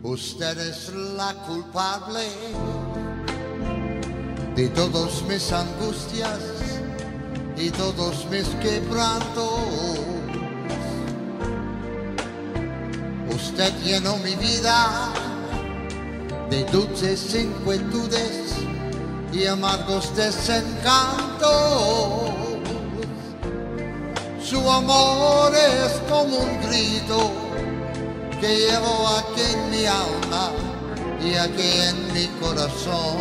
Usted es la culpable de todas mis angustias y todos mis quebrantos. Usted llenó mi vida de dulces inquietudes y amargos desencantos. Su amor es como un grito que llevo aquí en mi alma y aquí en mi corazón.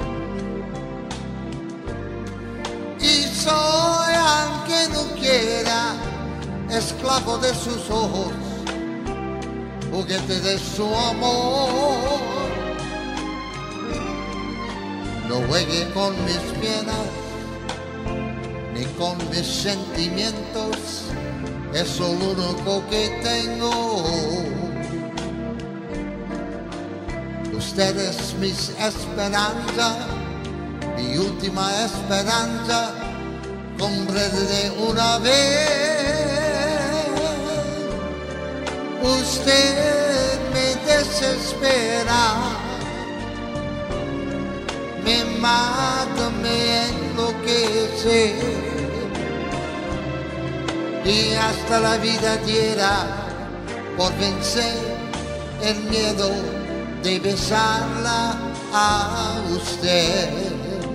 Y soy, aunque no quiera, esclavo de sus ojos, juguete de su amor. No juegue con mis penas ni con mis sentimientos, es lo único que tengo. Usted es mi esperanza, mi última esperanza, comprende una vez. Usted me desespera, me mata, me enloquece, y hasta la vida diera por vencer el miedo de besarla a usted.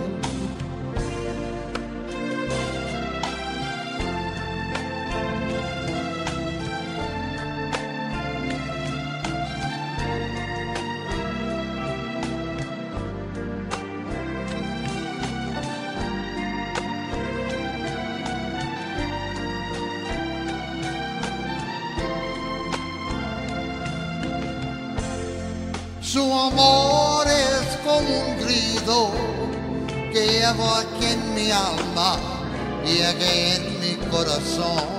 Su amor es como un grito que llevo aquí en mi alma y aquí en mi corazón.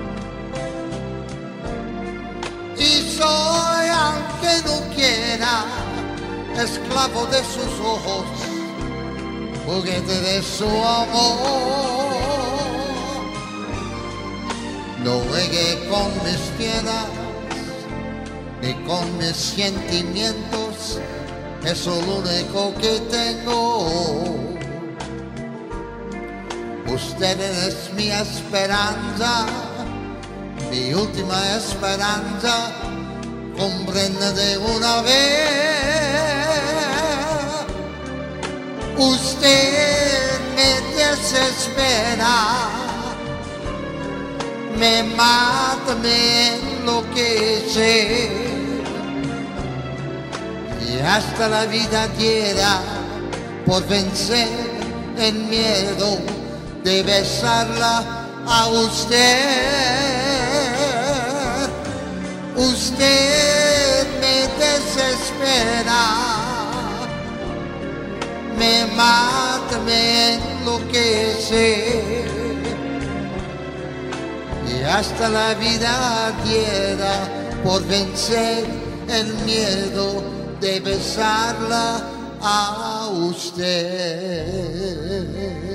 Y soy, aunque no quiera, esclavo de sus ojos, juguete de su amor. No juegue con mis penas ni con mis sentimientos, es lo único que tengo. Usted es mi esperanza, mi última esperanza, comprende de una vez. Usted me desespera, me mata, me enloquece, y hasta la vida diera por vencer el miedo de besarla a usted. Usted me desespera, me mata, me enloquece, y hasta la vida diera por vencer el miedo de besarla a usted.